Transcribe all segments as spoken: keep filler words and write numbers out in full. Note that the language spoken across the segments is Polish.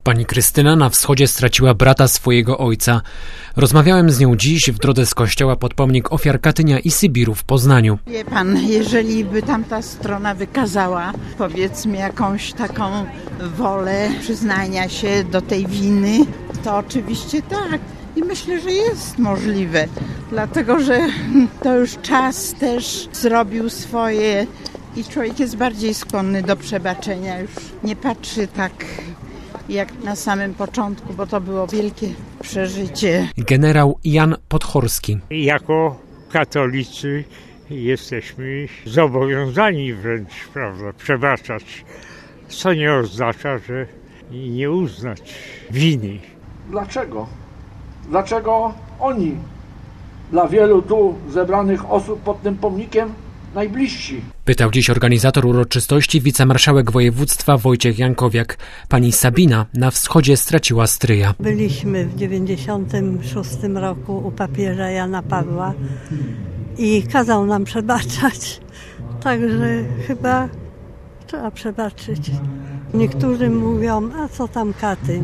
Pani Krystyna na wschodzie straciła brata swojego ojca. Rozmawiałem z nią dziś w drodze z kościoła pod pomnik ofiar Katynia i Sybiru w Poznaniu. Wie pan, jeżeli by tamta strona wykazała, powiedzmy, jakąś taką wolę przyznania się do tej winy, to oczywiście tak. I myślę, że jest możliwe, dlatego że to już czas też zrobił swoje i człowiek jest bardziej skłonny do przebaczenia. Już nie patrzy tak jak na samym początku, bo to było wielkie przeżycie. Generał Jan Podhorski. Jako katolicy jesteśmy zobowiązani wręcz, prawda, przebaczać, co nie oznacza, że nie uznać winy. Dlaczego? Dlaczego oni, dla wielu tu zebranych osób pod tym pomnikiem, najbliżsi? Pytał dziś organizator uroczystości wicemarszałek województwa Wojciech Jankowiak. Pani Sabina na wschodzie straciła stryja. Byliśmy w dziewięćdziesiątym szóstym roku u papieża Jana Pawła i kazał nam przebaczać. Także chyba trzeba przebaczyć. Niektórzy mówią, a co tam Katyń?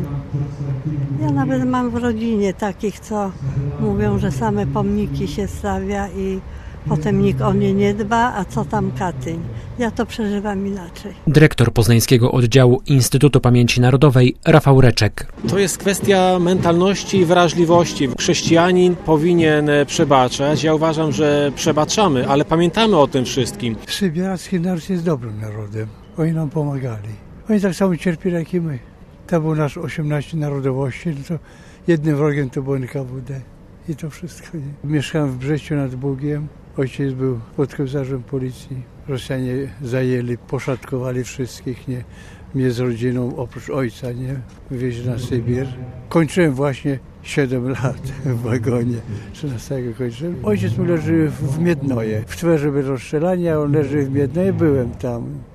Ja nawet mam w rodzinie takich, co mówią, że same pomniki się stawia i potem nikt o nie nie dba, a co tam Katyń? Ja to przeżywam inaczej. Dyrektor poznańskiego oddziału Instytutu Pamięci Narodowej Rafał Reczek. To jest kwestia mentalności i wrażliwości. Chrześcijanin powinien przebaczać. Ja uważam, że przebaczamy, ale pamiętamy o tym wszystkim. Sybiracki naród jest dobrym narodem. Oni nam pomagali. Oni tak samo cierpieli jak i my. To był nasz osiemnaście narodowości, no to jednym wrogiem to było N K W D. I to wszystko. Nie? Mieszkałem w Brześciu nad Bugiem. Ojciec był podkomisarzem policji. Rosjanie zajęli, poszatkowali wszystkich, nie? Mnie z rodziną, oprócz ojca, nie? Wywieźli na Sybir. Kończyłem właśnie siedem lat w wagonie. trzynastego kończyłem. Ojciec mu leży w Miednoje. W Twerze byli rozstrzelani, a on leży w Miednoje. Byłem tam.